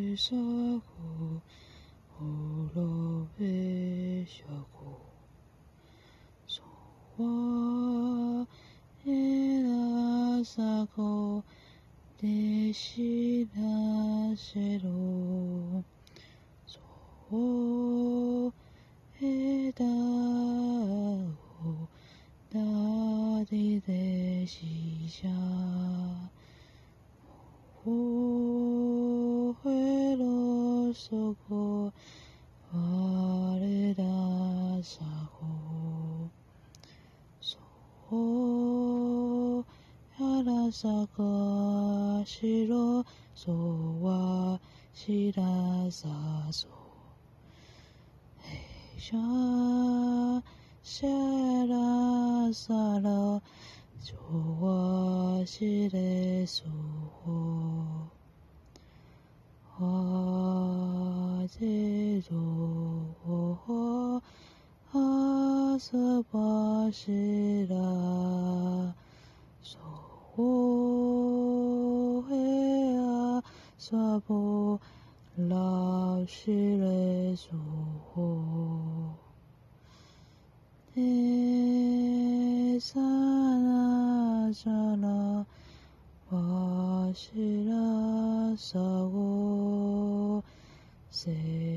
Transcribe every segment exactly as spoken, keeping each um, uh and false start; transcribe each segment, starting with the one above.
萨古乌罗贝夏古索瓦伊拉萨古迪西那塞罗索伊达乌达迪德西夏乌会罗索古瓦里达萨古索亚拉萨格西罗索瓦西拉萨索嘿沙夏拉萨罗索瓦西雷索花杰罗阿瑟巴西拉索黑阿萨布拉西雷索尼萨拉萨拉巴西拉萨古塞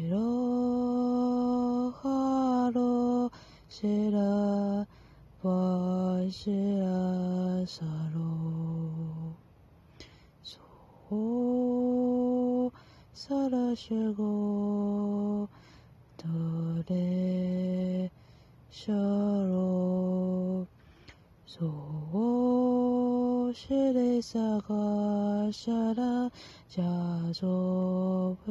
罗哈罗西拉巴西拉萨罗索萨拉谢古德雷夏罗索西雷萨卡夏拉加索